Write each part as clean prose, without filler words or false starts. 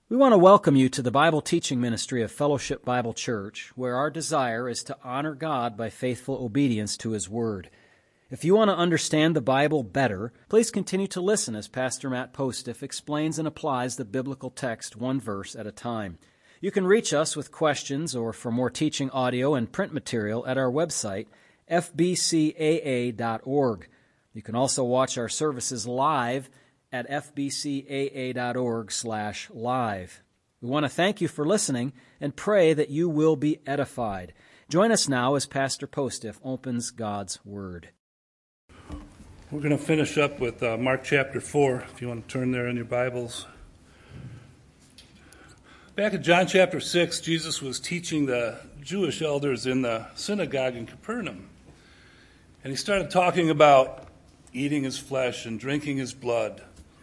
We want to welcome you to the Bible teaching ministry of Fellowship Bible Church, where our desire is to honor God by faithful obedience to His Word. If you want to understand the Bible better, please continue to listen as Pastor Matt Postiff explains and applies the biblical text one verse at a time. You can reach us with questions or for more teaching audio and print material at our website, fbcaa.org. You can also watch our services live at fbcaa.org/live. We want to thank you for listening and pray that you will be edified. Join us now as Pastor Postiff opens God's Word. We're going to finish up with Mark chapter 4, if you want to turn there in your Bibles. Back in John chapter 6, Jesus was teaching the Jewish elders in the synagogue in Capernaum. And he started talking about eating his flesh and drinking his blood.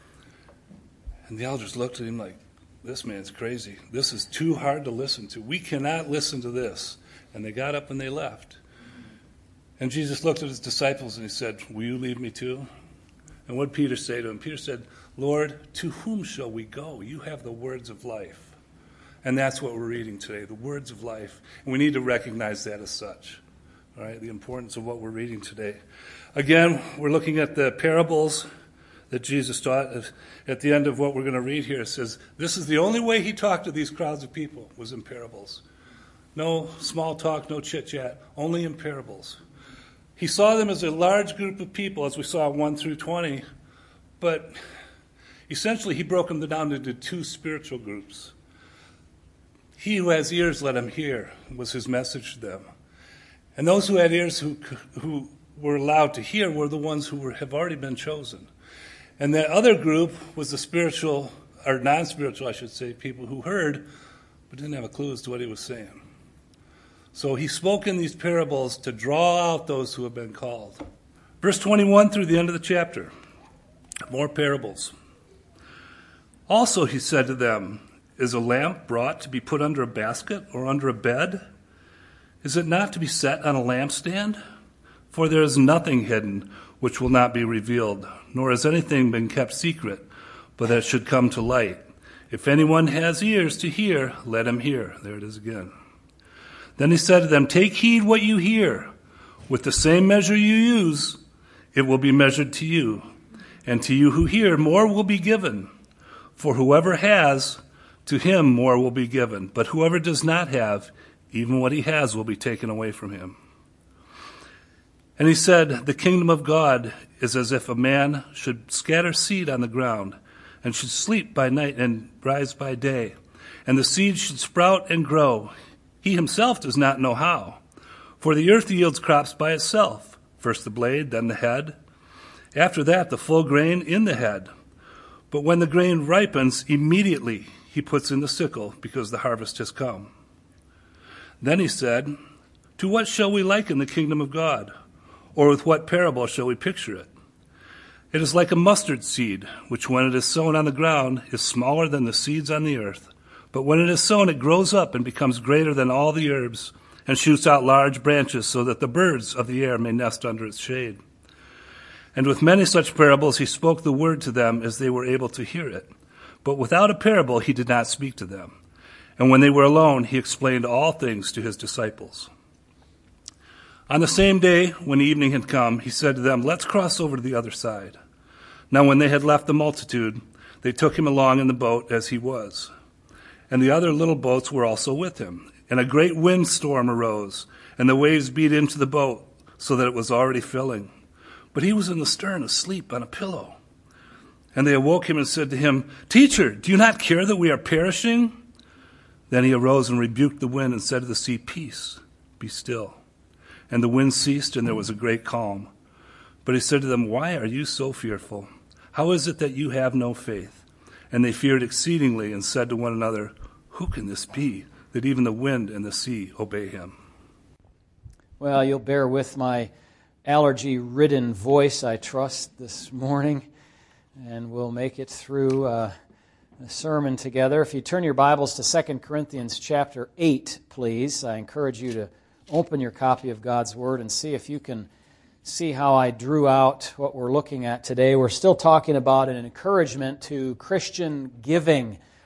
And the elders looked at him like, this man's crazy. This is too hard to listen to. We cannot listen to this. And they got up and they left. And Jesus looked at his disciples and he said, will you leave me too? And what did Peter say to him? Peter said, Lord, to whom shall we go? You have the words of life. And that's what we're reading today, the words of life. And we need to recognize that as such. All right, the importance of what we're reading today. Again, we're looking at the parables that Jesus taught. At the end of what we're going to read here, it says, this is the only way he talked to these crowds of people, was in parables. No small talk, no chit-chat, only in parables. He saw them as a large group of people, as we saw 1 through 20, but essentially he broke them down into two spiritual groups. He who has ears, let him hear, was his message to them. And those who had ears who were allowed to hear were the ones who have already been chosen. And the other group was the spiritual, or non-spiritual, I should say, people who heard, but didn't have a clue as to what he was saying. So he spoke in these parables to draw out those who have been called. Verse 21 through the end of the chapter. More parables. Also he said to them, is a lamp brought to be put under a basket or under a bed? Is it not to be set on a lampstand? For there is nothing hidden which will not be revealed, nor has anything been kept secret, but that should come to light. If anyone has ears to hear, let him hear. There it is again. Then he said to them, take heed what you hear. With the same measure you use, it will be measured to you. And to you who hear, more will be given. For whoever has, to him more will be given. But whoever does not have, even what he has will be taken away from him. And he said, the kingdom of God is as if a man should scatter seed on the ground, and should sleep by night and rise by day. And the seed should sprout and grow. He himself does not know how. For the earth yields crops by itself, first the blade, then the head. After that, the full grain in the head. But when the grain ripens, immediately he puts in the sickle, because the harvest has come. Then he said, to what shall we liken the kingdom of God? Or with what parable shall we picture it? It is like a mustard seed, which when it is sown on the ground is smaller than the seeds on the earth. But when it is sown, it grows up and becomes greater than all the herbs, and shoots out large branches so that the birds of the air may nest under its shade. And with many such parables he spoke the word to them as they were able to hear it. But without a parable he did not speak to them. And when they were alone, he explained all things to his disciples. On the same day, when evening had come, he said to them, let's cross over to the other side. Now when they had left the multitude, they took him along in the boat as he was. And the other little boats were also with him. And a great windstorm arose, and the waves beat into the boat, so that it was already filling. But he was in the stern, asleep on a pillow. And they awoke him and said to him, Teacher, do you not care that we are perishing? Then he arose and rebuked the wind and said to the sea, Peace, be still. And the wind ceased, and there was a great calm. But he said to them, Why are you so fearful? How is it that you have no faith? And they feared exceedingly and said to one another, Who can this be, that even the wind and the sea obey him? Well, you'll bear with my allergy-ridden voice, I trust, this morning, and we'll make it through the sermon together. If you turn your Bibles to 2 Corinthians chapter 8, please, I encourage you to open your copy of God's Word and see if you can see how I drew out what we're looking at today. We're still talking about an encouragement to Christian giving.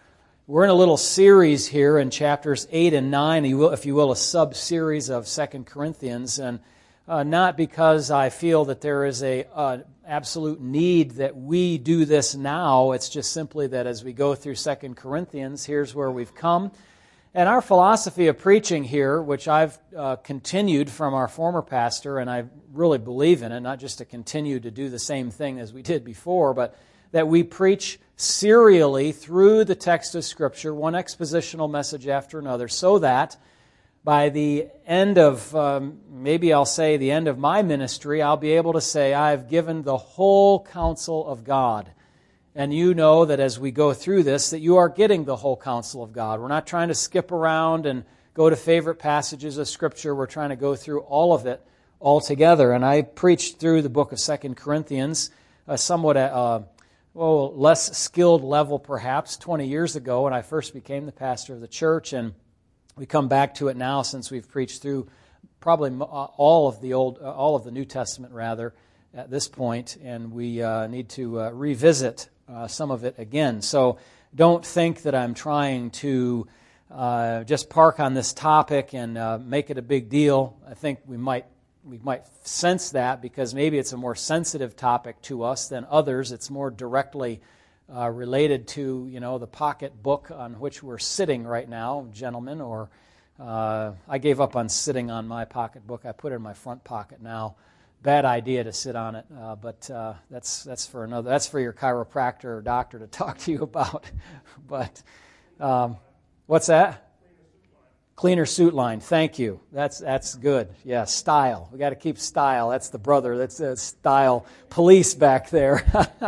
We're in a little series here in chapters 8 and 9, if you will, a sub-series of 2 Corinthians, and not because I feel that there is an absolute need that we do this now. It's just simply that as we go through 2 Corinthians, here's where we've come. And our philosophy of preaching here, which I've continued from our former pastor, and I really believe in it, not just to continue to do the same thing as we did before, but that we preach serially through the text of Scripture, one expositional message after another, so that by the end of, maybe I'll say the end of my ministry, I'll be able to say, I've given the whole counsel of God. And you know that as we go through this, that you are getting the whole counsel of God. We're not trying to skip around and go to favorite passages of Scripture. We're trying to go through all of it altogether. And I preached through the book of 2 Corinthians, somewhat less skilled level perhaps 20 years ago when I first became the pastor of the church, and we come back to it now since we've preached through probably all of the New Testament rather at this point, and we need to revisit some of it again. So don't think that I'm trying to just park on this topic and make it a big deal. I think we might sense that because maybe it's a more sensitive topic to us than others. It's more directly related to, the pocketbook on which we're sitting right now, gentlemen. Or I gave up on sitting on my pocketbook. I put it in my front pocket now. Bad idea to sit on it, but that's for another. That's for your chiropractor or doctor to talk to you about. But what's that? Cleaner suit line. Thank you. That's good. Yeah, style. We got to keep style. That's the brother. That's the style police back there.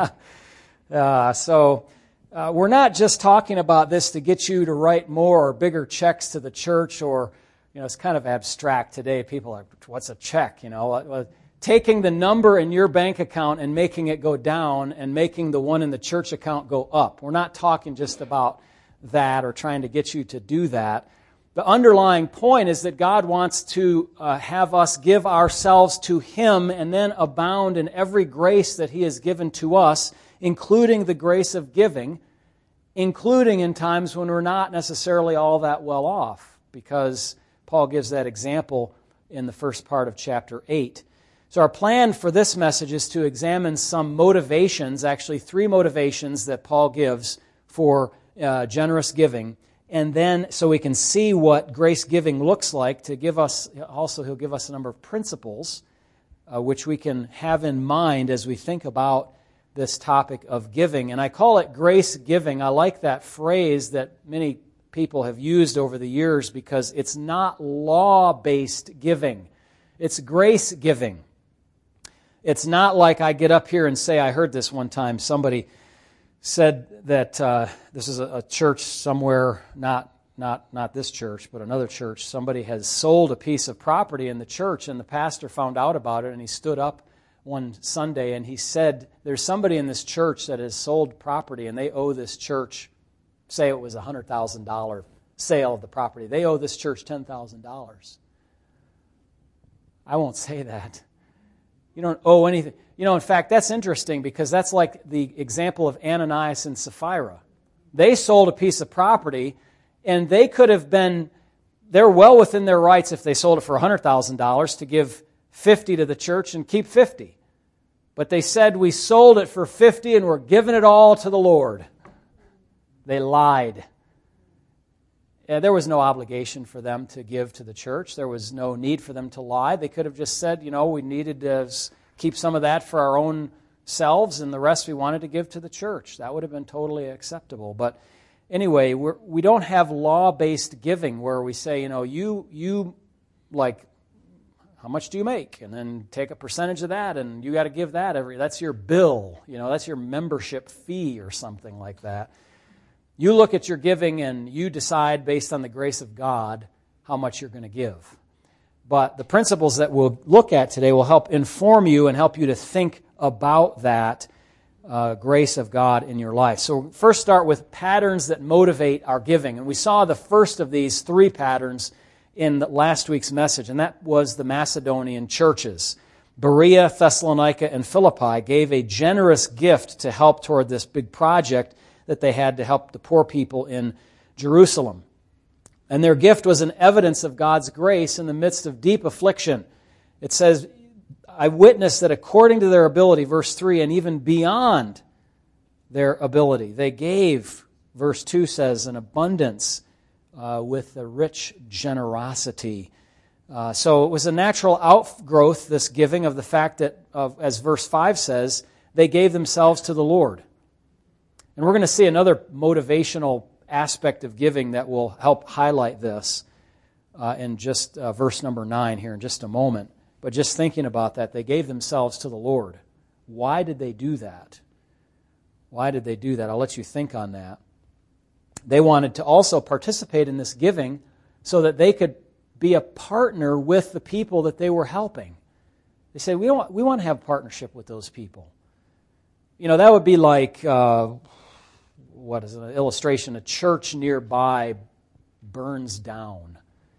So we're not just talking about this to get you to write more or bigger checks to the church, or it's kind of abstract today. People are, what's a check? Taking the number in your bank account and making it go down and making the one in the church account go up. We're not talking just about that or trying to get you to do that. The underlying point is that God wants to have us give ourselves to Him and then abound in every grace that He has given to us, including the grace of giving, including in times when we're not necessarily all that well off, because Paul gives that example in the first part of chapter 8. So our plan for this message is to examine some motivations, actually 3 motivations that Paul gives for generous giving. And then, so we can see what grace giving looks like, to give us, also he'll give us a number of principles which we can have in mind as we think about this topic of giving. And I call it grace giving. I like that phrase that many people have used over the years because it's not law-based giving. It's grace giving. It's not like I get up here and say, I heard this one time, somebody said that this is a church somewhere, not this church, but another church. Somebody has sold a piece of property in the church, and the pastor found out about it, and he stood up one Sunday, and he said, there's somebody in this church that has sold property, and they owe this church, say it was a $100,000 sale of the property. They owe this church $10,000. I won't say that. You don't owe anything. In fact, that's interesting because that's like the example of Ananias and Sapphira. They sold a piece of property, and they could have been, they're well within their rights if they sold it for $100,000 to give 50 to the church and keep 50. But they said, we sold it for 50 and we're giving it all to the Lord. They lied. There was no obligation for them to give to the church. There was no need for them to lie. They could have just said, we needed to keep some of that for our own selves, and the rest we wanted to give to the church. That would have been totally acceptable. But anyway, we don't have law-based giving where we say, you like, how much do you make? And then take a percentage of that, and you got to give that that's your bill. That's your membership fee or something like that. You look at your giving and you decide based on the grace of God how much you're going to give. But the principles that we'll look at today will help inform you and help you to think about that grace of God in your life. So first start with patterns that motivate our giving. And we saw the first of these 3 patterns in last week's message, and that was the Macedonian churches. Berea, Thessalonica, and Philippi gave a generous gift to help toward this big project that they had to help the poor people in Jerusalem. And their gift was an evidence of God's grace in the midst of deep affliction. It says, I witness that according to their ability, verse 3, and even beyond their ability, they gave, verse 2 says, an abundance with a rich generosity. So it was a natural outgrowth, this giving, of the fact that, as verse 5 says, they gave themselves to the Lord. And we're going to see another motivational aspect of giving that will help highlight this in just verse number 9 here in just a moment. But just thinking about that, they gave themselves to the Lord. Why did they do that? Why did they do that? I'll let you think on that. They wanted to also participate in this giving so that they could be a partner with the people that they were helping. They said, we want to have partnership with those people. You know, that would be like, what is an illustration? A church nearby burns down,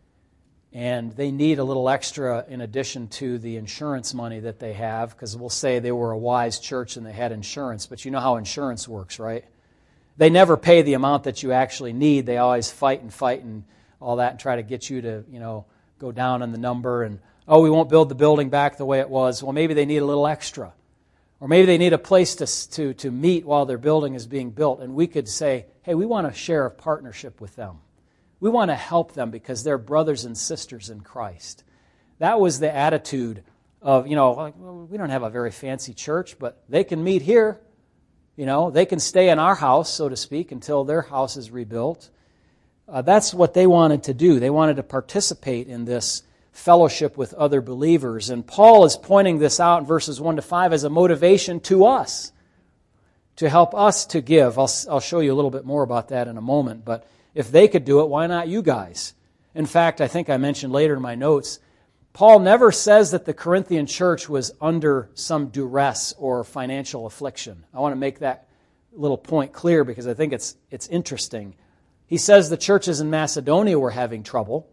and they need a little extra in addition to the insurance money that they have, because we'll say they were a wise church and they had insurance, but you know how insurance works, right? They never pay the amount that you actually need. They always fight and all that and try to get you to, go down on the number and, we won't build the building back the way it was. Well, maybe they need a little extra. Or maybe they need a place to meet while their building is being built. And we could say, hey, we want to share a partnership with them. We want to help them because they're brothers and sisters in Christ. That was the attitude of, we don't have a very fancy church, but they can meet here. They can stay in our house, so to speak, until their house is rebuilt. That's what they wanted to do. They wanted to participate in this fellowship with other believers. And Paul is pointing this out in verses 1 to 5 as a motivation to us, to help us to give. I'll show you a little bit more about that in a moment. But if they could do it, why not you guys? In fact, I think I mentioned later in my notes, Paul never says that the Corinthian church was under some duress or financial affliction. I want to make that little point clear because I think it's interesting. He says the churches in Macedonia were having trouble.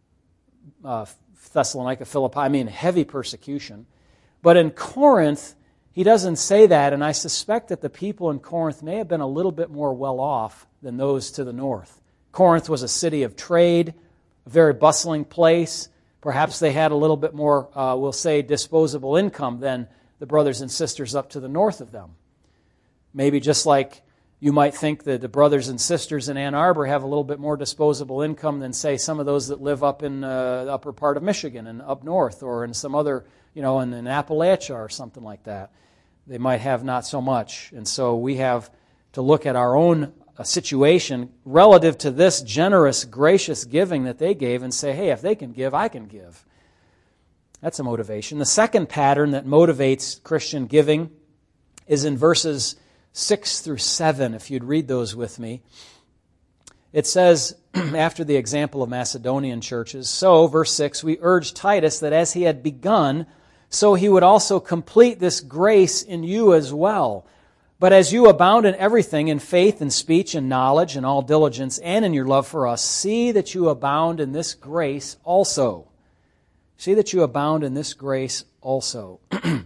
Thessalonica, Philippi, heavy persecution. But in Corinth, he doesn't say that, and I suspect that the people in Corinth may have been a little bit more well off than those to the north. Corinth was a city of trade, a very bustling place. Perhaps they had a little bit more, we'll say, disposable income than the brothers and sisters up to the north of them. Maybe just like you might think that the brothers and sisters in Ann Arbor have a little bit more disposable income than, say, some of those that live up in the upper part of Michigan and up north or in some other, in Appalachia or something like that. They might have not so much. And so we have to look at our own situation relative to this generous, gracious giving that they gave and say, hey, if they can give, I can give. That's a motivation. The second pattern that motivates Christian giving is in verses 6 through 7, if you'd read those with me. It says, after the example of Macedonian churches, so, verse 6, we urge Titus that as he had begun, so he would also complete this grace in you as well. But as you abound in everything, in faith and speech and knowledge and all diligence, and in your love for us, see that you abound in this grace also. See that you abound in this grace also.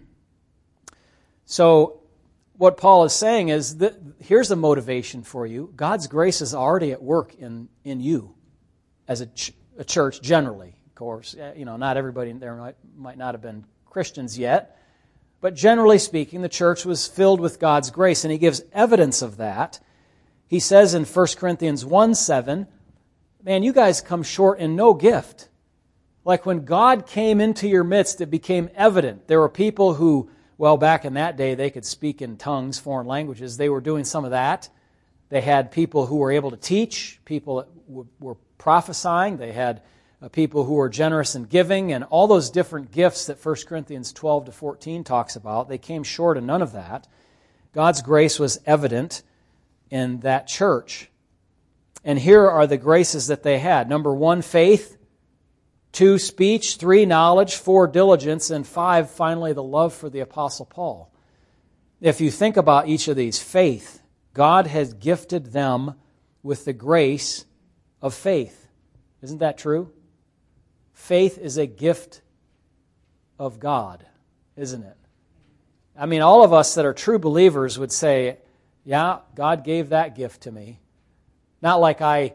So, what Paul is saying is that here's the motivation for you. God's grace is already at work in you as a church generally. Of course, not everybody there might not have been Christians yet. But generally speaking, the church was filled with God's grace, and he gives evidence of that. He says in 1 Corinthians 1:7, man, you guys come short in no gift. Like when God came into your midst, it became evident. There were people who, back in that day, they could speak in tongues, foreign languages. They were doing some of that. They had people who were able to teach, people that were prophesying. They had people who were generous in giving, and all those different gifts that 1 Corinthians 12 to 14 talks about. They came short of none of that. God's grace was evident in that church. And here are the graces that they had. Number 1, faith. 2, speech. 3, knowledge. 4, diligence. And 5, finally, the love for the Apostle Paul. If you think about each of these, faith, God has gifted them with the grace of faith. Isn't that true? Faith is a gift of God, isn't it? All of us that are true believers would say, yeah, God gave that gift to me. Not like I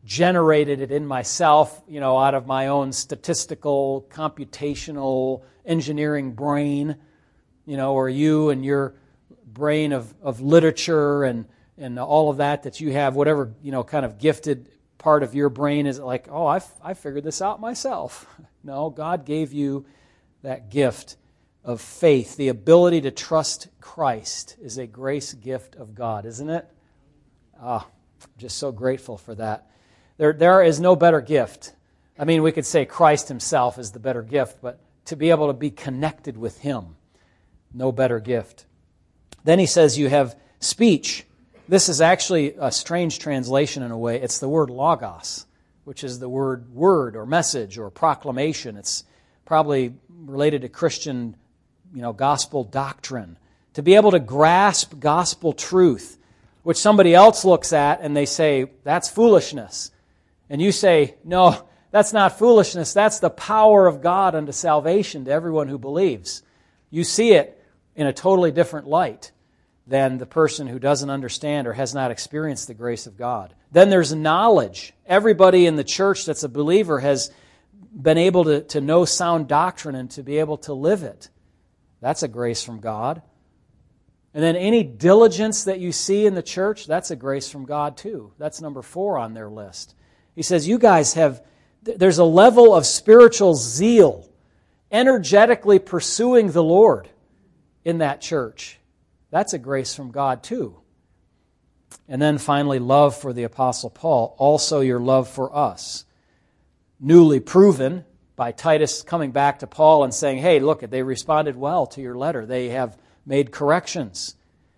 generated it in myself, out of my own statistical, computational, engineering brain, or you and your brain of literature and all of that you have, whatever, kind of gifted part of your brain is like, oh, I figured this out myself. No, God gave you that gift of faith. The ability to trust Christ is a grace gift of God, isn't it? Just so grateful for that. There is no better gift. I mean, we could say Christ himself is the better gift, but to be able to be connected with him, no better gift. Then he says you have speech. This is actually a strange translation in a way. It's the word logos, which is the word or message or proclamation. It's probably related to Christian, gospel doctrine. To be able to grasp gospel truth, which somebody else looks at and they say, that's foolishness. And you say, no, that's not foolishness. That's the power of God unto salvation to everyone who believes. You see it in a totally different light than the person who doesn't understand or has not experienced the grace of God. Then there's knowledge. Everybody in the church that's a believer has been able to know sound doctrine and to be able to live it. That's a grace from God. And then any diligence that you see in the church, that's a grace from God too. That's number 4 on their list. He says, you guys there's a level of spiritual zeal, energetically pursuing the Lord in that church. That's a grace from God too. And then finally, love for the Apostle Paul, also your love for us. Newly proven by Titus coming back to Paul and saying, hey, look, they responded well to your letter. They have made corrections.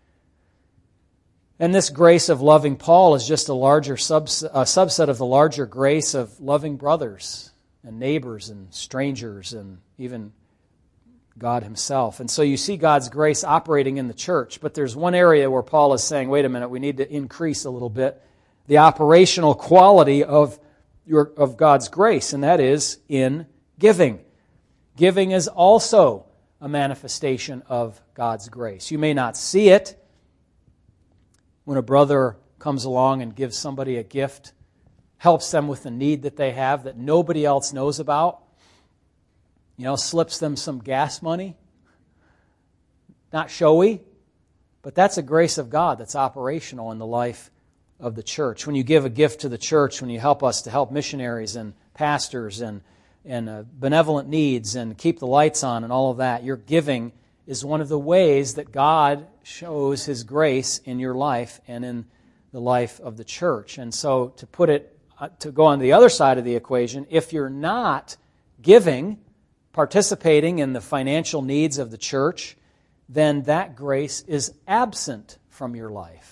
And this grace of loving Paul is just a larger subset of the larger grace of loving brothers and neighbors and strangers and even God himself. And so you see God's grace operating in the church, but there's one area where Paul is saying, wait a minute, we need to increase a little bit the operational quality of God's grace, and that is in giving. Giving is also a manifestation of God's grace. You may not see it when a brother comes along and gives somebody a gift, helps them with a need that they have that nobody else knows about, slips them some gas money. Not showy, but that's a grace of God that's operational in the life of the church. When you give a gift to the church, when you help us to help missionaries and pastors and benevolent needs and keep the lights on and all of that, your giving is one of the ways that God shows his grace in your life and in the life of the church. And so to go on the other side of the equation, if you're not giving, participating in the financial needs of the church, then that grace is absent from your life.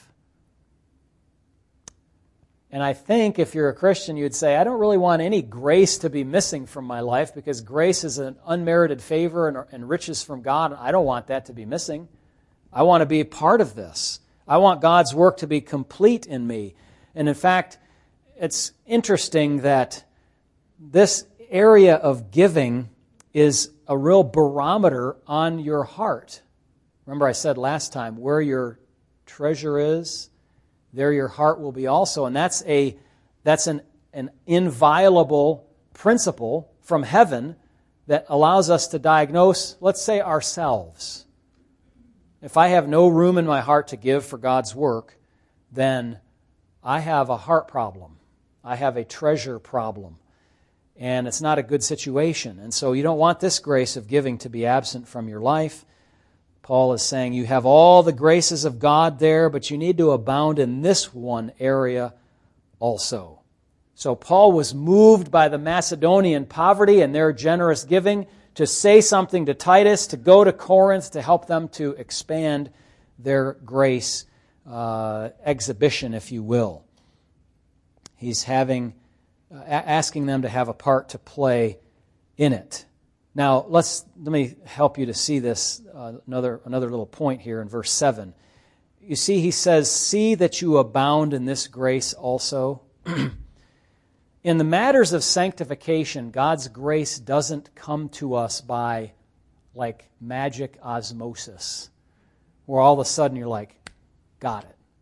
And I think if you're a Christian, you'd say, I don't really want any grace to be missing from my life because grace is an unmerited favor and riches from God. I don't want that to be missing. I want to be a part of this. I want God's work to be complete in me. And in fact, it's interesting that this area of giving is a real barometer on your heart. Remember I said last time, where your treasure is, there your heart will be also. And that's an inviolable principle from heaven that allows us to diagnose, let's say, ourselves. If I have no room in my heart to give for God's work, then I have a heart problem. I have a treasure problem. And it's not a good situation. And so you don't want this grace of giving to be absent from your life. Paul is saying you have all the graces of God there, but you need to abound in this one area also. So Paul was moved by the Macedonian poverty and their generous giving to say something to Titus, to go to Corinth, to help them to expand their grace exhibition, if you will. He's asking them to have a part to play in it. Now, let me help you to see this, another little point here in verse 7. You see, he says, see that you abound in this grace also. In the matters of sanctification, God's grace doesn't come to us by like magic osmosis, where all of a sudden you're like, got it.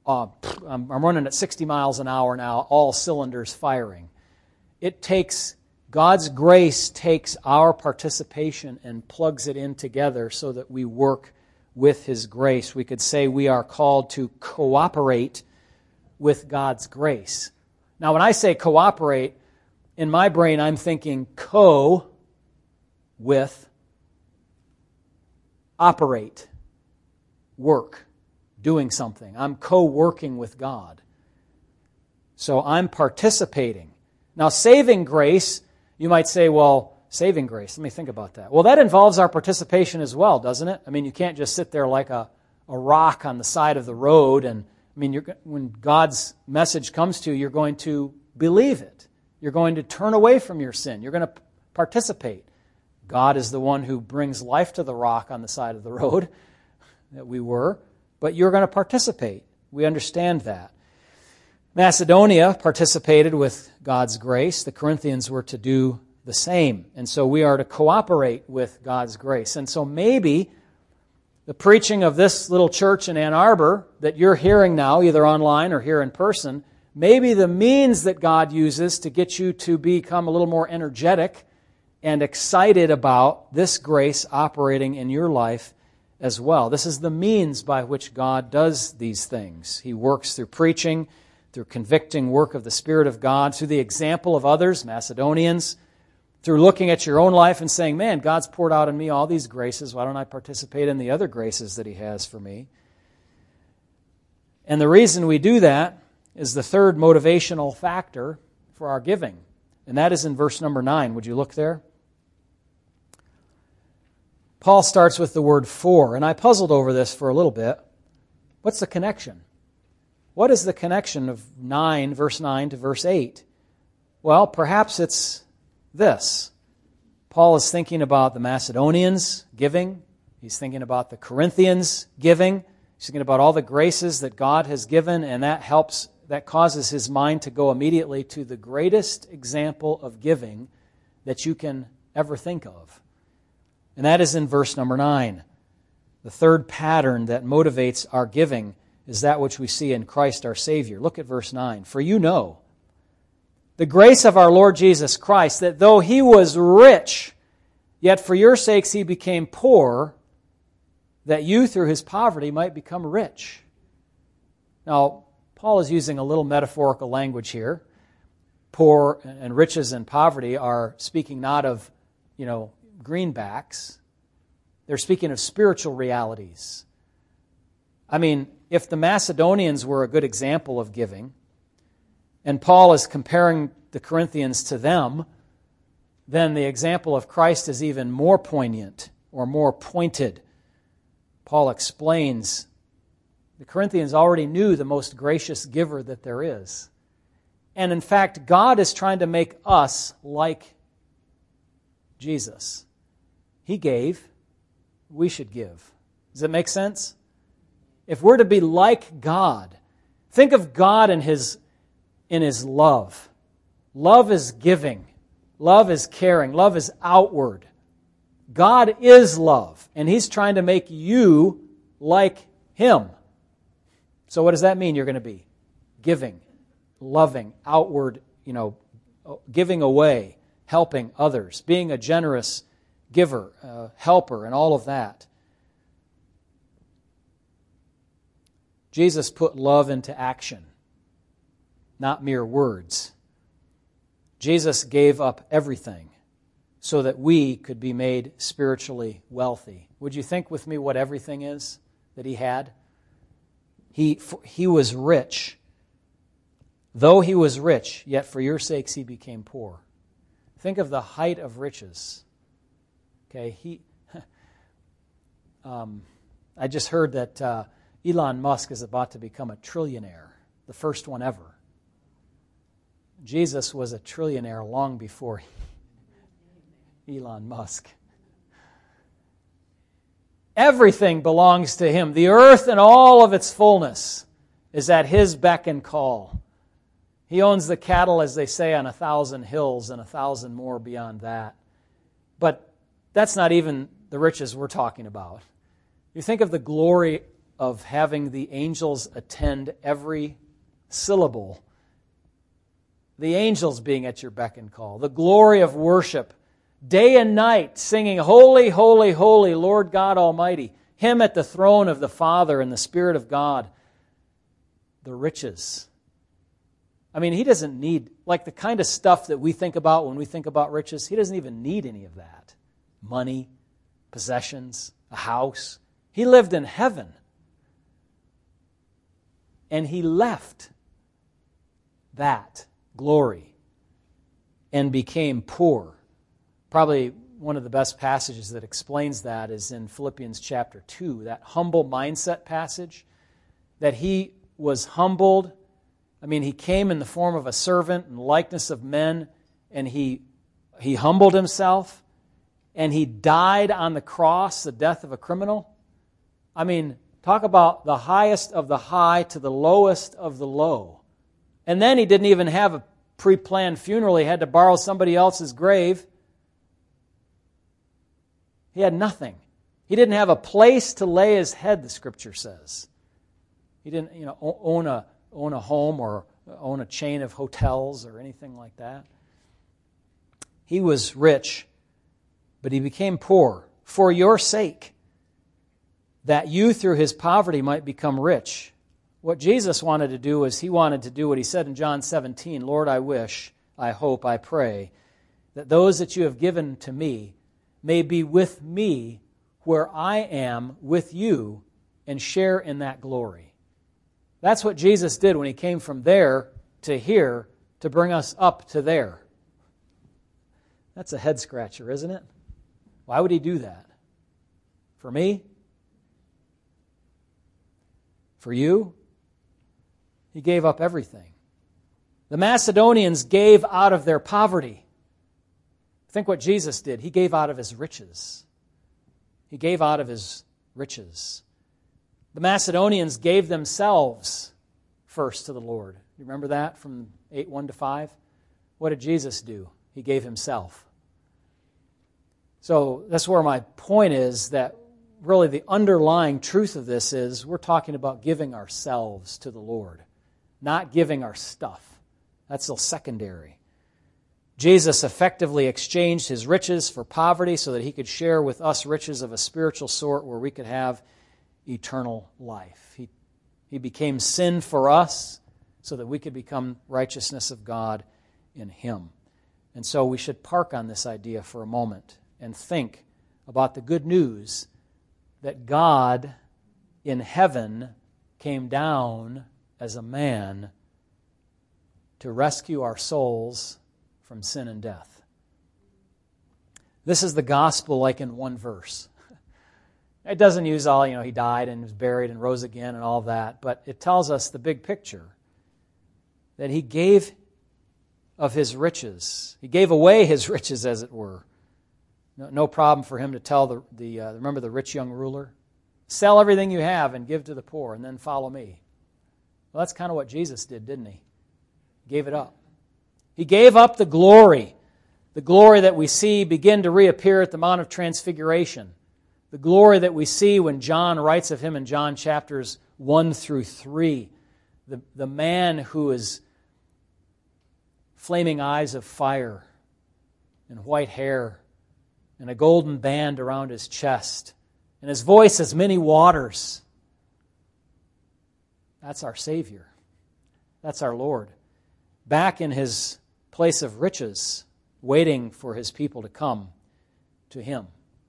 I'm running at 60 miles an hour now, all cylinders firing. God's grace takes our participation and plugs it in together so that we work with His grace. We could say we are called to cooperate with God's grace. Now, when I say cooperate, in my brain I'm thinking with operate, work, doing something. I'm co-working with God. So I'm participating. Now, saving grace, you might say, well, saving grace, let me think about that. Well, that involves our participation as well, doesn't it? I mean, you can't just sit there like a rock on the side of the road. And I mean, when God's message comes to you, you're going to believe it. You're going to turn away from your sin. You're going to participate. God is the one who brings life to the rock on the side of the road that we were, but you're going to participate. We understand that. Macedonia participated with God's grace. The Corinthians were to do the same. And so we are to cooperate with God's grace. And so maybe the preaching of this little church in Ann Arbor that you're hearing now, either online or here in person, maybe the means that God uses to get you to become a little more energetic and excited about this grace operating in your life as well. This is the means by which God does these things. He works through preaching, through convicting work of the Spirit of God, through the example of others, Macedonians, through looking at your own life and saying, man, God's poured out on me all these graces. Why don't I participate in the other graces that He has for me? And the reason we do that is the third motivational factor for our giving. And that is in verse number 9. Would you look there? Paul starts with the word for, and I puzzled over this for a little bit. What's the connection? What is the connection of verse 9 to verse 8? Well, perhaps it's this. Paul is thinking about the Macedonians giving. He's thinking about the Corinthians giving. He's thinking about all the graces that God has given, and that causes his mind to go immediately to the greatest example of giving that you can ever think of. And that is in verse number 9. The third pattern that motivates our giving is that which we see in Christ our Savior. Look at verse 9. For you know the grace of our Lord Jesus Christ, that though He was rich, yet for your sakes He became poor, that you through His poverty might become rich. Now, Paul is using a little metaphorical language here. Poor and riches and poverty are speaking not of, greenbacks. They're speaking of spiritual realities. I mean, if the Macedonians were a good example of giving, and Paul is comparing the Corinthians to them, then the example of Christ is even more poignant or more pointed. Paul explains the Corinthians already knew the most gracious giver that there is. And in fact, God is trying to make us like Jesus. He gave, we should give. Does that make sense? If we're to be like God, think of God in His love. Love is giving. Love is caring. Love is outward. God is love, and He's trying to make you like Him. So what does that mean you're going to be? Giving, loving, outward, giving away, helping others, being a generous giver, helper, and all of that. Jesus put love into action, not mere words. Jesus gave up everything so that we could be made spiritually wealthy. Would you think with me what everything is that He had? He was rich. Though He was rich, yet for your sakes He became poor. Think of the height of riches. Okay, I just heard that Elon Musk is about to become a trillionaire, the first one ever. Jesus was a trillionaire long before Elon Musk. Everything belongs to Him. The earth and all of its fullness is at His beck and call. He owns the cattle, as they say, on 1,000 hills and 1,000 more beyond that. But that's not even the riches we're talking about. You think of the glory of having the angels attend every syllable. The angels being at your beck and call. The glory of worship. Day and night singing, Holy, holy, holy, Lord God Almighty. Him at the throne of the Father and the Spirit of God. The riches. I mean, he doesn't need, like the kind of stuff that we think about when we think about riches, he doesn't even need any of that. Money, possessions, a house. He lived in heaven. And he left that glory and became poor. Probably one of the best passages that explains that is in Philippians chapter 2, that humble mindset passage, that he was humbled. I mean, he came in the form of a servant in the likeness of men, and he humbled himself, and he died on the cross, the death of a criminal. I mean, talk about the highest of the high to the lowest of the low. And then he didn't even have a pre-planned funeral. He had to borrow somebody else's grave. He had nothing. He didn't have a place to lay his head, the Scripture says. He didn't, own a home or own a chain of hotels or anything like that. He was rich, but he became poor for your sake, that you through his poverty might become rich. What Jesus wanted to do is he wanted to do what he said in John 17, Lord, I wish, I hope, I pray, that those that you have given to me may be with me where I am with you and share in that glory. That's what Jesus did when he came from there to here to bring us up to there. That's a head scratcher, isn't it? Why would he do that? For me? For you? He gave up everything. The Macedonians gave out of their poverty. Think what Jesus did. He gave out of his riches. He gave out of his riches. The Macedonians gave themselves first to the Lord. You remember that from 8:1 to 5? What did Jesus do? He gave himself. So that's where my point is, that really the underlying truth of this is we're talking about giving ourselves to the Lord, not giving our stuff. That's still secondary. Jesus effectively exchanged his riches for poverty so that he could share with us riches of a spiritual sort where we could have eternal life. He became sin for us so that we could become righteousness of God in him. And so we should park on this idea for a moment and think about the good news that God in heaven came down as a man to rescue our souls from sin and death. This is the gospel like in one verse. It doesn't use all, he died and was buried and rose again and all that, but it tells us the big picture, that he gave of his riches. He gave away his riches, as it were. No problem for him to tell remember the rich young ruler? Sell everything you have and give to the poor and then follow me. Well, that's kind of what Jesus did, didn't he? He gave it up. He gave up the glory that we see begin to reappear at the Mount of Transfiguration. The glory that we see when John writes of him in John chapters 1 through 3. The man who is flaming eyes of fire and white hair and a golden band around his chest, and his voice as many waters. That's our Savior. That's our Lord. Back in his place of riches, waiting for his people to come to him.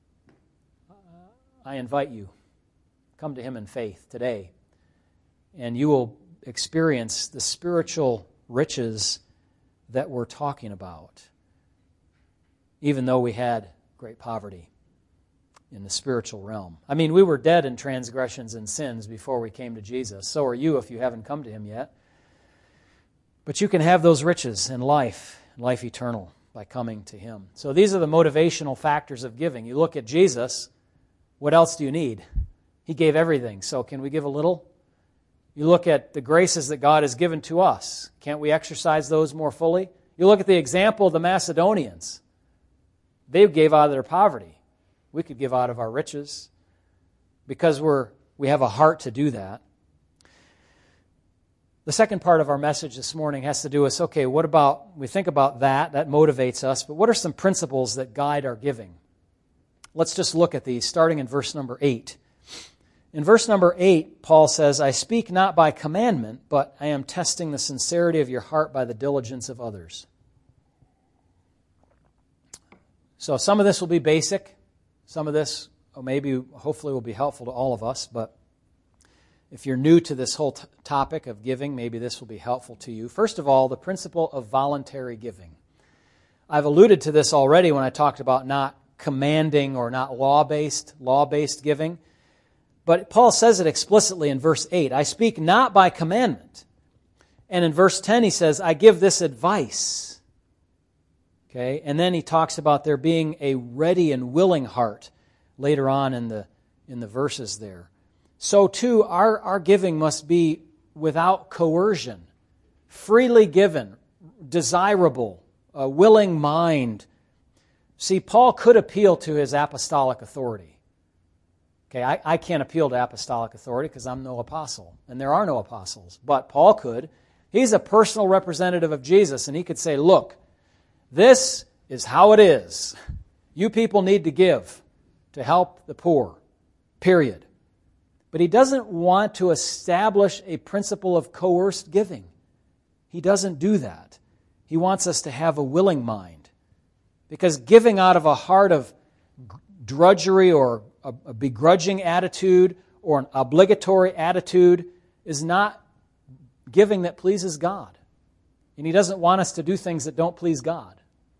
I invite you, come to him in faith today, and you will experience the spiritual riches that we're talking about, even though we had great poverty in the spiritual realm. I mean, we were dead in transgressions and sins before we came to Jesus. So are you if you haven't come to him yet. But you can have those riches in life eternal, by coming to him. So these are the motivational factors of giving. You look at Jesus, what else do you need? He gave everything. So can we give a little? You look at the graces that God has given to us. Can't we exercise those more fully? You look at the example of the Macedonians. They gave out of their poverty. We could give out of our riches because we're we have a heart to do that. The second part of our message this morning has to do with, okay, what about, we think about that motivates us, but what are some principles that guide our giving? Let's just look at these, starting in verse number 8. In verse number 8, Paul says, I speak not by commandment, but I am testing the sincerity of your heart by the diligence of others. So some of this will be basic. Some of this maybe, hopefully, will be helpful to all of us. But if you're new to this whole topic of giving, maybe this will be helpful to you. First of all, the principle of voluntary giving. I've alluded to this already when I talked about not commanding or not law-based giving. But Paul says it explicitly in verse 8. I speak not by commandment. And in verse 10 he says, I give this advice. Okay? And then he talks about there being a ready and willing heart later on in the verses there. So too, our giving must be without coercion, freely given, desirable, a willing mind. See, Paul could appeal to his apostolic authority. Okay, I can't appeal to apostolic authority because I'm no apostle, and there are no apostles. But Paul could. He's a personal representative of Jesus, and he could say, look, this is how it is. You people need to give to help the poor, period. But he doesn't want to establish a principle of coerced giving. He doesn't do that. He wants us to have a willing mind. Because giving out of a heart of drudgery or a begrudging attitude or an obligatory attitude is not giving that pleases God. And he doesn't want us to do things that don't please God.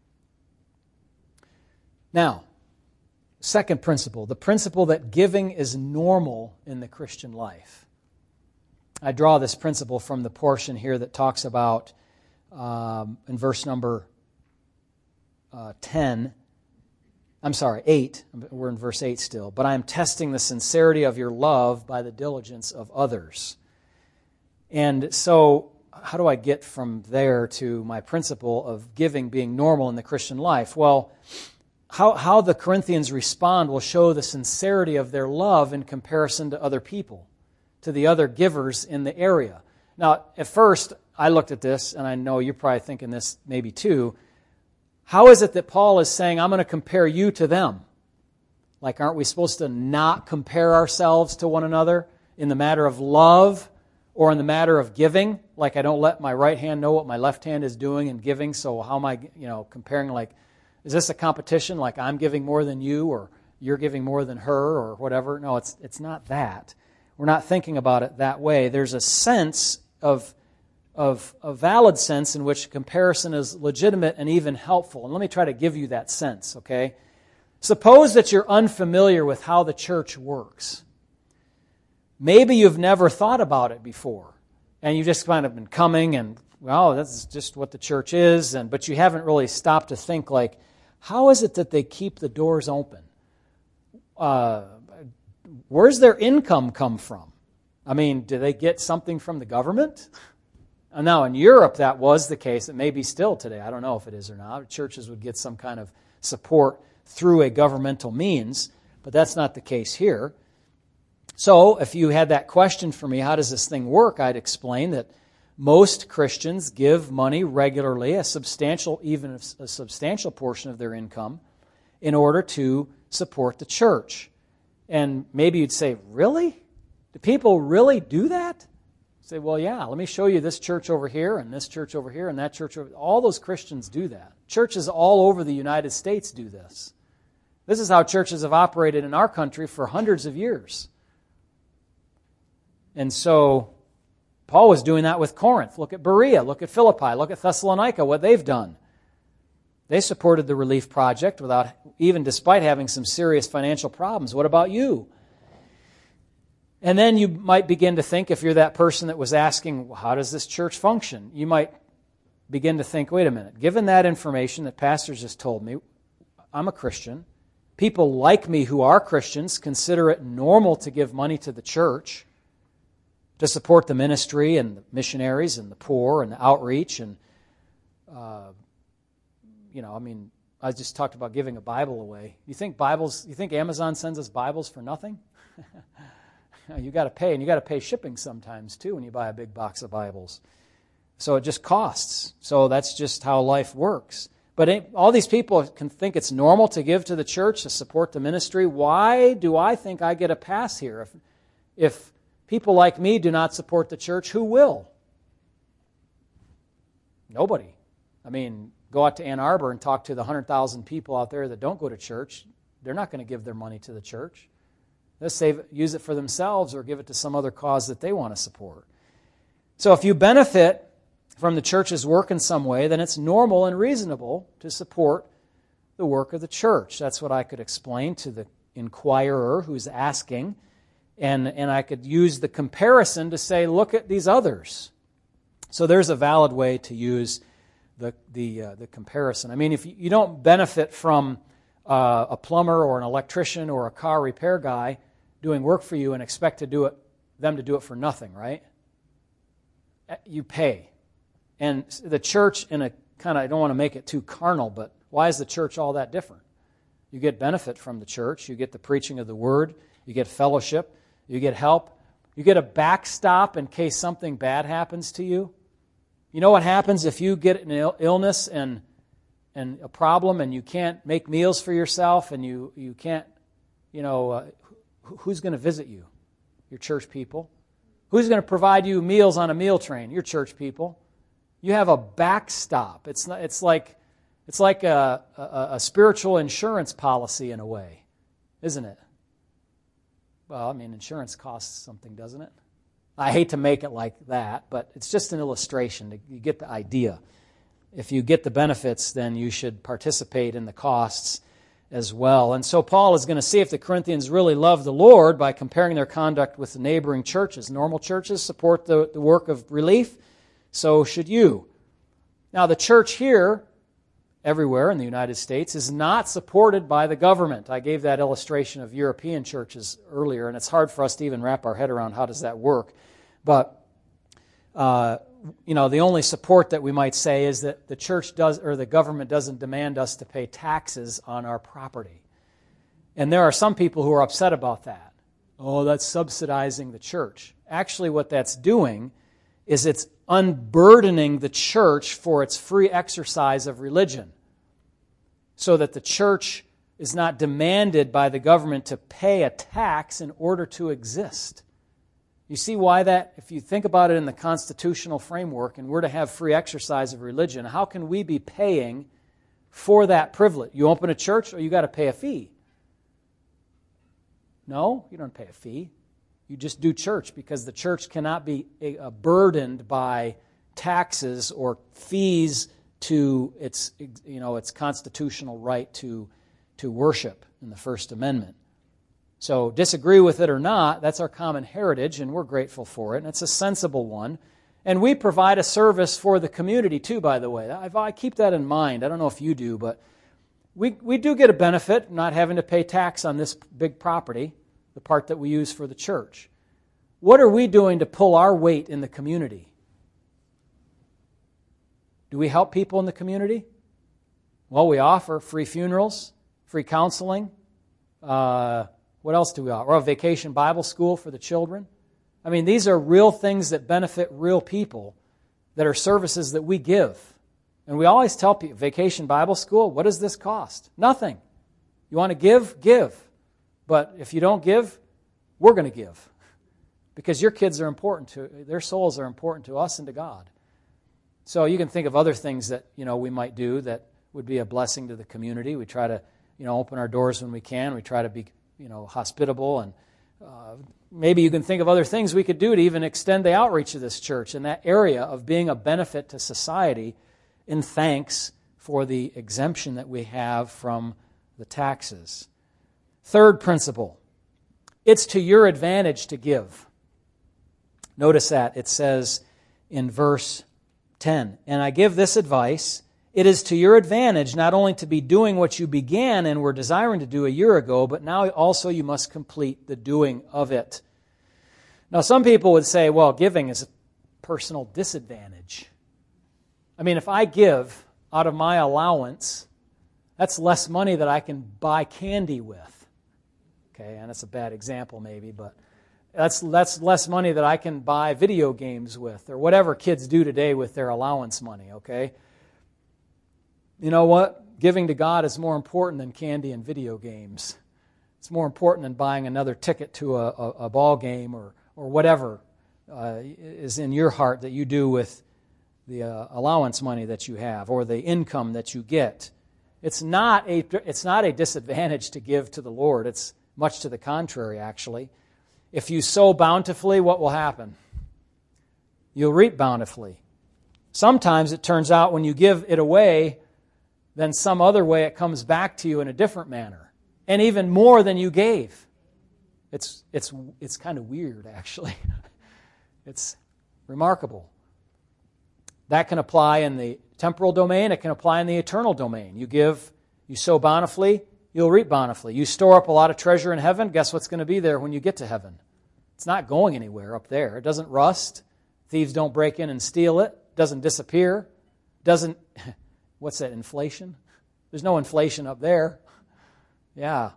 Now, second principle, the principle that giving is normal in the Christian life. I draw this principle from the portion here that talks about, in verse number 8. We're in verse 8 still. But I am testing the sincerity of your love by the diligence of others. And so, how do I get from there to my principle of giving being normal in the Christian life? Well, how the Corinthians respond will show the sincerity of their love in comparison to other people, to the other givers in the area. Now, at first, I looked at this, and I know you're probably thinking this maybe too. How is it that Paul is saying, I'm going to compare you to them? Like, aren't we supposed to not compare ourselves to one another in the matter of love or in the matter of giving? Like, I don't let my right hand know what my left hand is doing in giving, so how am I, comparing, like, is this a competition, like I'm giving more than you or you're giving more than her or whatever? No, it's not that. We're not thinking about it that way. There's a sense of a valid sense in which comparison is legitimate and even helpful. And let me try to give you that sense, okay? Suppose that you're unfamiliar with how the church works. Maybe you've never thought about it before, and you've just kind of been coming and, well, that's just what the church is, but you haven't really stopped to think, like, how is it that they keep the doors open? Where's their income come from? I mean, do they get something from the government? Now, in Europe, that was the case. It may be still today. I don't know if it is or not. Churches would get some kind of support through a governmental means, but that's not the case here. So, if you had that question for me, how does this thing work? I'd explain that most Christians give money regularly, a substantial portion of their income, in order to support the church. And maybe you'd say, really? Do people really do that? Say, well, yeah, let me show you this church over here and this church over here and that church over here. All those Christians do that. Churches all over the United States do this. This is how churches have operated in our country for hundreds of years. And so Paul was doing that with Corinth. Look at Berea, look at Philippi, look at Thessalonica, what they've done. They supported the relief project even despite having some serious financial problems. What about you? And then you might begin to think, if you're that person that was asking, well, how does this church function? You might begin to think, wait a minute, given that information that pastors just told me, I'm a Christian. People like me who are Christians consider it normal to give money to the church to support the ministry and the missionaries and the poor and the outreach. And, I just talked about giving a Bible away. You think Amazon sends us Bibles for nothing? You got to pay, and you got to pay shipping sometimes too when you buy a big box of Bibles. So it just costs. So that's just how life works. But all these people can think it's normal to give to the church to support the ministry. Why do I think I get a pass here? If people like me do not support the church, who will? Nobody. I mean, go out to Ann Arbor and talk to the 100,000 people out there that don't go to church. They're not going to give their money to the church. They'll use it for themselves or give it to some other cause that they want to support. So if you benefit from the church's work in some way, then it's normal and reasonable to support the work of the church. That's what I could explain to the inquirer who's asking. And I could use the comparison to say, look at these others. So there's a valid way to use the comparison. I mean, if you don't benefit from a plumber or an electrician or a car repair guy doing work for you and expect them to do it for nothing, right? You pay. And the church, in a kind of, I don't want to make it too carnal, but why is the church all that different? You get benefit from the church. You get the preaching of the word. You get fellowship. You get help. You get a backstop in case something bad happens to you. You know what happens if you get an illness and a problem and you can't make meals for yourself and you can't, who's going to visit you? Your church people. Who's going to provide you meals on a meal train? Your church people. You have a backstop. It's like a spiritual insurance policy in a way, isn't it? Well, I mean, insurance costs something, doesn't it? I hate to make it like that, but it's just an illustration. You get the idea. If you get the benefits, then you should participate in the costs as well. And so Paul is going to see if the Corinthians really love the Lord by comparing their conduct with the neighboring churches. Normal churches support the work of relief. So should you. Now, the church here, everywhere in the United States, is not supported by the government. I gave that illustration of European churches earlier, and it's hard for us to even wrap our head around how does that work. But, the only support that we might say is that the church does, or the government doesn't demand us to pay taxes on our property. And there are some people who are upset about that. Oh, that's subsidizing the church. Actually, what that's doing is it's unburdening the church for its free exercise of religion, so that the church is not demanded by the government to pay a tax in order to exist. You see why that, if you think about it in the constitutional framework, and we're to have free exercise of religion, how can we be paying for that privilege? You open a church, or you got to pay a fee? No, you don't pay a fee. You just do church, because the church cannot be burdened by taxes or fees to its constitutional right to worship in the First Amendment. So disagree with it or not, that's our common heritage, and we're grateful for it, and it's a sensible one. And we provide a service for the community too, by the way. I keep that in mind. I don't know if you do, but we do get a benefit not having to pay tax on this big property, the part that we use for the church. What are we doing to pull our weight in the community? Do we help people in the community? Well, we offer free funerals, free counseling. What else do we offer? Or a vacation Bible school for the children. I mean, these are real things that benefit real people, that are services that we give. And we always tell people, vacation Bible school, what does this cost? Nothing. You want to give? Give. But if you don't give, we're going to give. Because your kids are important their souls are important to us and to God. So you can think of other things that, we might do that would be a blessing to the community. We try to, open our doors when we can. We try to be, hospitable, and maybe you can think of other things we could do to even extend the outreach of this church in that area of being a benefit to society in thanks for the exemption that we have from the taxes. Third principle, it's to your advantage to give. Notice that it says in verse 10, and I give this advice, it is to your advantage not only to be doing what you began and were desiring to do a year ago, but now also you must complete the doing of it. Now some people would say, well, giving is a personal disadvantage. I mean, if I give out of my allowance, that's less money that I can buy candy with. Okay, and that's a bad example maybe, but That's less money that I can buy video games with, or whatever kids do today with their allowance money, okay? You know what? Giving to God is more important than candy and video games. It's more important than buying another ticket to a ball game or whatever is in your heart that you do with the allowance money that you have or the income that you get. It's not a disadvantage to give to the Lord. It's much to the contrary, actually. If you sow bountifully, what will happen? You'll reap bountifully. Sometimes it turns out when you give it away, then some other way it comes back to you in a different manner, and even more than you gave. It's kind of weird, actually. It's remarkable. That can apply in the temporal domain. It can apply in the eternal domain. You give, you sow bountifully, you'll reap bountifully. You store up a lot of treasure in heaven, guess what's going to be there when you get to heaven? It's not going anywhere up there. It doesn't rust. Thieves don't break in and steal it. It doesn't disappear. Doesn't, what's that, inflation? There's no inflation up there. Yeah.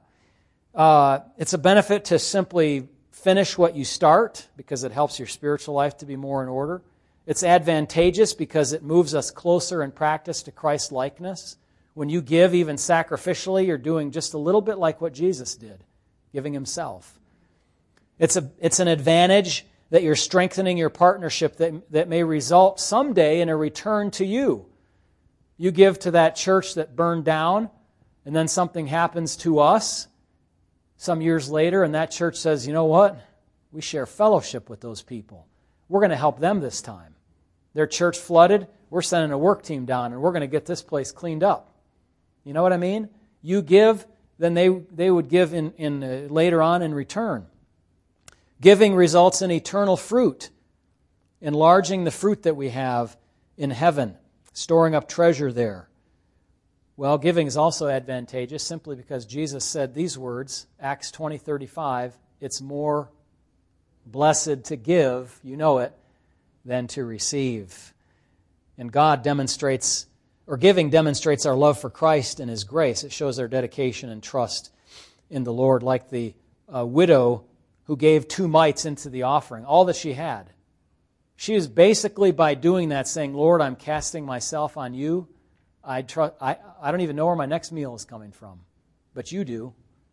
It's a benefit to simply finish what you start because it helps your spiritual life to be more in order. It's advantageous because it moves us closer in practice to Christ's likeness. When you give, even sacrificially, you're doing just a little bit like what Jesus did, giving himself. It's an advantage that you're strengthening your partnership that may result someday in a return to you. You give to that church that burned down, and then something happens to us some years later, and that church says, you know what? We share fellowship with those people. We're going to help them this time. Their church flooded, we're sending a work team down, and we're going to get this place cleaned up. You know what I mean? You give, then they would give in later on in return. Giving results in eternal fruit, enlarging the fruit that we have in heaven, storing up treasure there. Well, giving is also advantageous simply because Jesus said these words, Acts 20:35, it's more blessed to give, you know it, than to receive. And God demonstrates, or giving demonstrates our love for Christ and His grace. It shows our dedication and trust in the Lord, like the widow who gave 2 mites into the offering, all that she had. She is basically, by doing that, saying, Lord, I'm casting myself on you. I don't even know where my next meal is coming from, but you do.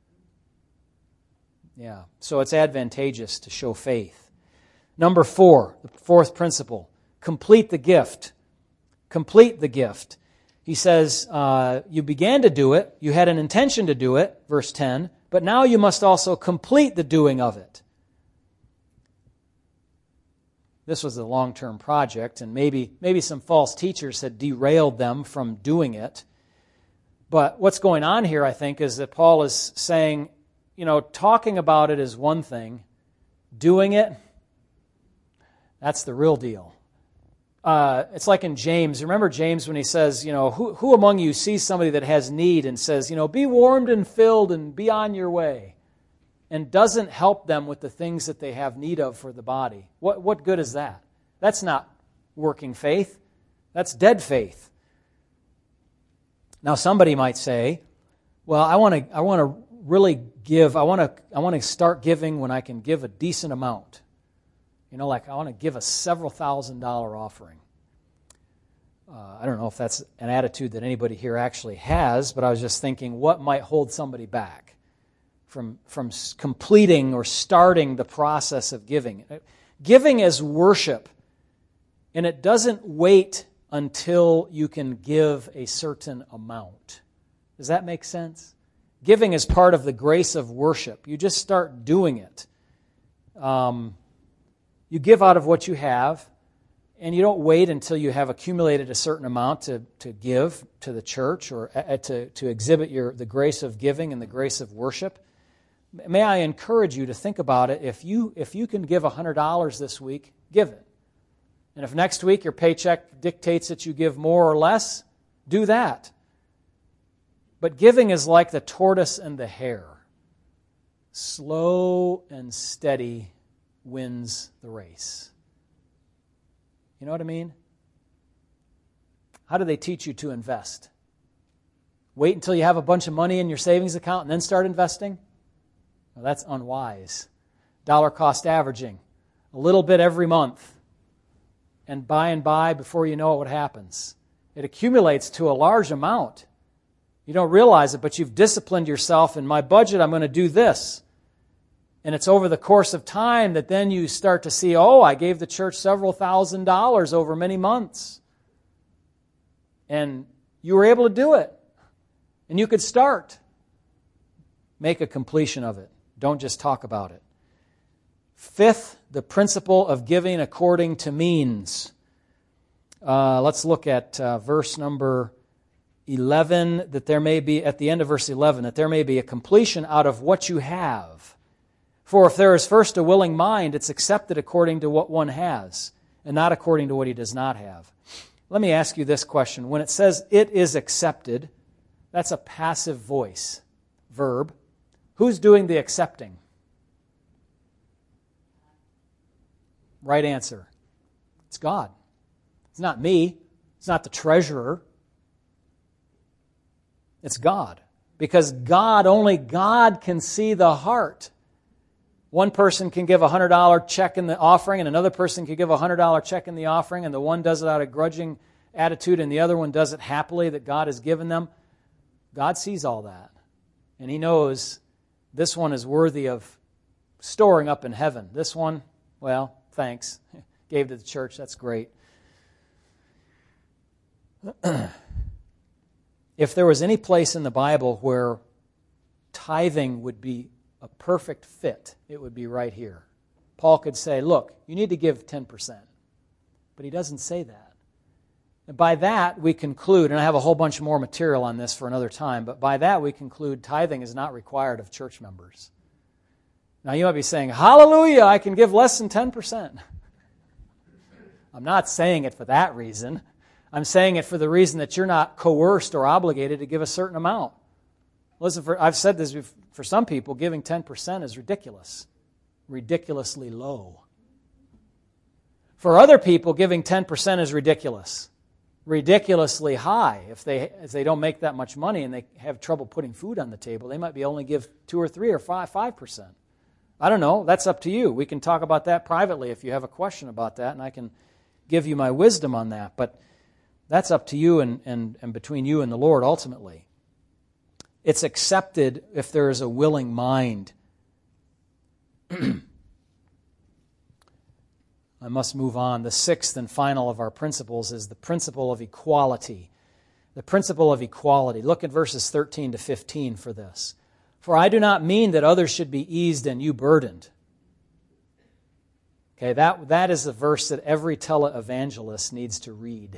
Yeah, so it's advantageous to show faith. Number 4, the fourth principle, complete the gift. Complete the gift. He says, you began to do it, you had an intention to do it, verse 10, but now you must also complete the doing of it. This was a long-term project, and maybe some false teachers had derailed them from doing it. But what's going on here, I think, is that Paul is saying, talking about it is one thing. Doing it, that's the real deal. It's like in James. Remember James when he says, who among you sees somebody that has need and says, be warmed and filled and be on your way, and doesn't help them with the things that they have need of for the body? What good is that? That's not working faith. That's dead faith. Now somebody might say, well, I want to really give. I want to start giving when I can give a decent amount. Like I want to give a several $1,000 offering. I don't know if that's an attitude that anybody here actually has, but I was just thinking, what might hold somebody back from completing or starting the process of giving? Giving is worship, and it doesn't wait until you can give a certain amount. Does that make sense? Giving is part of the grace of worship. You just start doing it. You give out of what you have, and you don't wait until you have accumulated a certain amount to give to the church or to exhibit the grace of giving and the grace of worship. May I encourage you to think about it. If you can give $100 this week, give it. And if next week your paycheck dictates that you give more or less, do that. But giving is like the tortoise and the hare. Slow and steady wins the race. You know what I mean? How do they teach you to invest? Wait until you have a bunch of money in your savings account and then start investing? Well, that's unwise. dollar cost averaging, a little bit every month. And by, before you know it, what happens? It accumulates to a large amount. You don't realize it, but you've disciplined yourself. In my budget, I'm going to do this. And it's over the course of time that then you start to see, oh, I gave the church several $1,000s over many months. And you were able to do it. And you could start. Make a completion of it. Don't just talk about it. Fifth, the principle of giving according to means. Let's look at verse number 11, that there may be, at the end of verse 11, that there may be a completion out of what you have. For if there is first a willing mind, it's accepted according to what one has, and not according to what he does not have. Let me ask you this question. When it says it is accepted, that's a passive voice, verb. Who's doing the accepting? Right answer. It's God. It's not me. It's not the treasurer. It's God. Because only God can see the heart. One person can give a $100 check in the offering, and another person can give a $100 check in the offering, and the one does it out of grudging attitude, and the other one does it happily that God has given them. God sees all that. And He knows this one is worthy of storing up in heaven. This one, well, thanks. Gave to the church. That's great. If there was any place in the Bible where tithing would be a perfect fit, it would be right here. Paul could say, look, you need to give 10%. But he doesn't say that. And by that we conclude, and I have a whole bunch more material on this for another time, but by that we conclude tithing is not required of church members. Now you might be saying, hallelujah, I can give less than 10%. I'm not saying it for that reason. I'm saying it for the reason that you're not coerced or obligated to give a certain amount. Listen, I've said this for some people, giving 10% is ridiculous. Ridiculously low. For other people, giving 10% is ridiculous. Ridiculously high. If they don't make that much money and they have trouble putting food on the table, they might be only give 2 or 3 or 5%. I don't know. That's up to you. We can talk about that privately if you have a question about that, and I can give you my wisdom on that. But that's up to you and between you and the Lord ultimately. It's accepted if there is a willing mind. I must move on. The sixth and final of our principles is the principle of equality. The principle of equality. Look at verses 13 to 15 for this. For I do not mean that others should be eased and you burdened. Okay, that is a verse that every televangelist needs to read.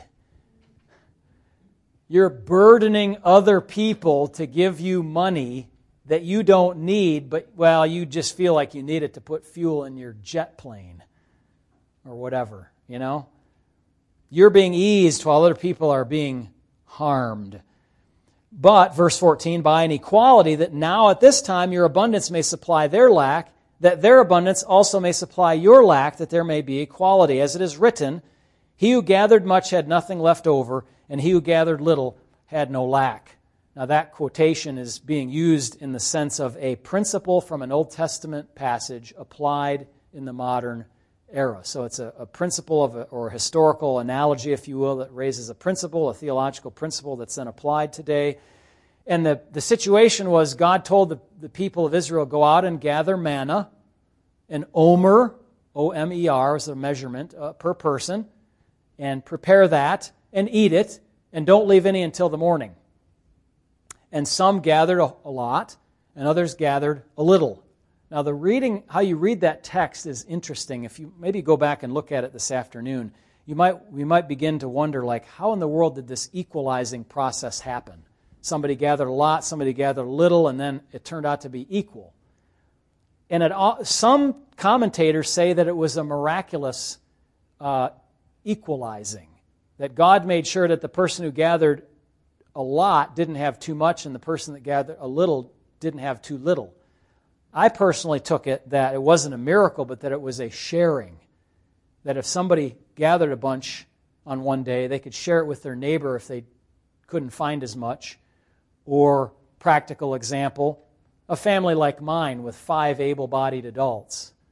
You're burdening other people to give you money that you don't need, but, well, you just feel like you need it to put fuel in your jet plane or whatever, you know? You're being eased while other people are being harmed. But, verse 14, by an equality that now at this time your abundance may supply their lack, that their abundance also may supply your lack, that there may be equality. As it is written, he who gathered much had nothing left over, and he who gathered little had no lack. Now that quotation is being used in the sense of a principle from an Old Testament passage applied in the modern era. So it's a principle or a historical analogy, if you will, that raises a principle, a theological principle that's then applied today. And the situation was God told the people of Israel, go out and gather manna, an omer, O-M-E-R is the measurement per person, and prepare that and eat it, and don't leave any until the morning. And some gathered a lot, and others gathered a little. Now, how you read that text is interesting. If you maybe go back and look at it this afternoon, we might begin to wonder, like, how in the world did this equalizing process happen? Somebody gathered a lot, somebody gathered a little, and then it turned out to be equal. And some commentators say that it was a miraculous equalizing, that God made sure that the person who gathered a lot didn't have too much, and the person that gathered a little didn't have too little. I personally took it that it wasn't a miracle, but that it was a sharing. That if somebody gathered a bunch on one day, they could share it with their neighbor if they couldn't find as much. Or, practical example, a family like mine with 5 able-bodied adults.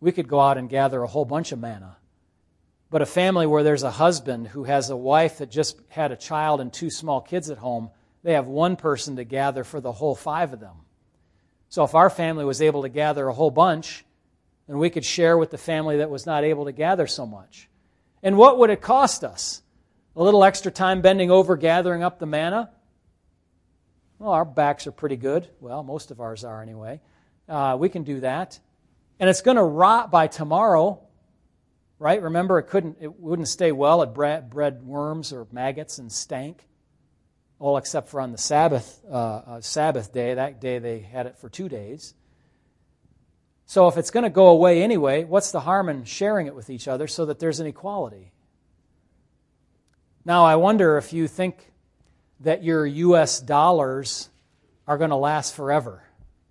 we could go out and gather a whole bunch of manna. But a family where there's a husband who has a wife that just had a child and 2 small kids at home, they have one person to gather for the whole 5 of them. So if our family was able to gather a whole bunch, then we could share with the family that was not able to gather so much. And what would it cost us? A little extra time bending over gathering up the manna? Well, our backs are pretty good. Well, most of ours are anyway. We can do that. And it's going to rot by tomorrow. Right? Remember, it wouldn't stay well. It bred worms or maggots and stank. All except for on the Sabbath day. That day they had it for 2 days. So if it's going to go away anyway, what's the harm in sharing it with each other so that there's an equality? Now, I wonder if you think that your U.S. dollars are going to last forever.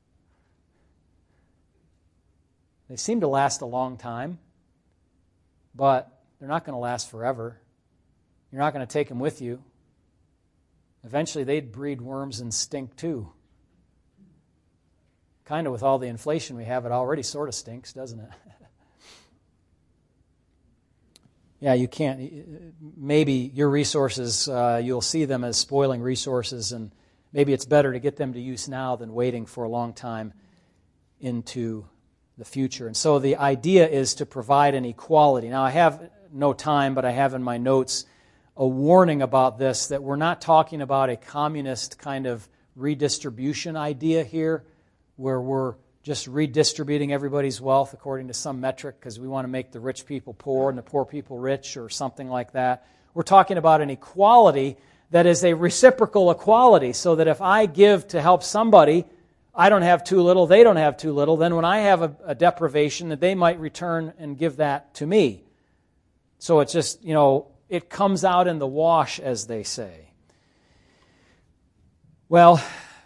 They seem to last a long time. But they're not going to last forever. You're not going to take them with you. Eventually they'd breed worms and stink too. Kind of with all the inflation we have, it already sort of stinks, doesn't it? Yeah, you can't. Maybe your resources, you'll see them as spoiling resources, and maybe it's better to get them to use now than waiting for a long time into the future. And so the idea is to provide an equality. Now, I have no time, but I have in my notes a warning about this, that we're not talking about a communist kind of redistribution idea here, where we're just redistributing everybody's wealth according to some metric because we want to make the rich people poor and the poor people rich or something like that. We're talking about an equality that is a reciprocal equality, so that if I give to help somebody, I don't have too little, they don't have too little, then when I have a deprivation, that they might return and give that to me. So it's just, it comes out in the wash, as they say. Well,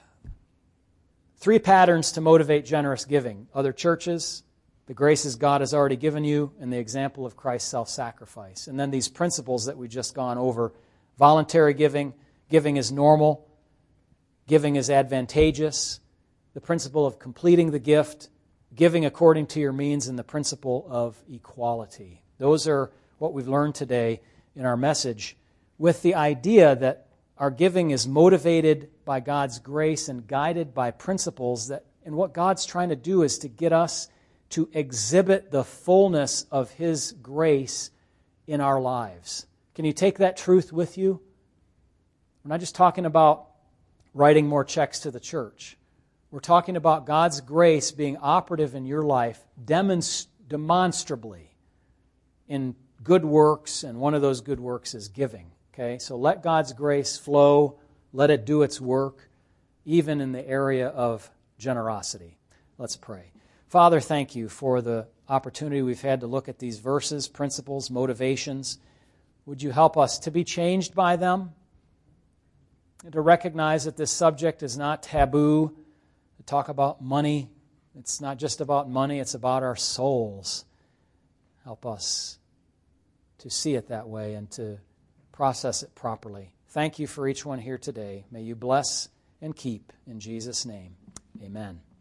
3 patterns to motivate generous giving. Other churches, the graces God has already given you, and the example of Christ's self-sacrifice. And then these principles that we've just gone over. Voluntary giving, giving is normal, giving is advantageous, the principle of completing the gift, giving according to your means, and the principle of equality. Those are what we've learned today in our message, with the idea that our giving is motivated by God's grace and guided by principles and what God's trying to do is to get us to exhibit the fullness of His grace in our lives. Can you take that truth with you? We're not just talking about writing more checks to the church. We're talking about God's grace being operative in your life demonstrably in good works, and one of those good works is giving. Okay, so let God's grace flow, let it do its work, even in the area of generosity. Let's pray. Father, thank you for the opportunity we've had to look at these verses, principles, motivations. Would you help us to be changed by them, and to recognize that this subject is not taboo, to talk about money. It's not just about money, it's about our souls. Help us to see it that way and to process it properly. Thank you for each one here today. May you bless and keep in Jesus' name. Amen.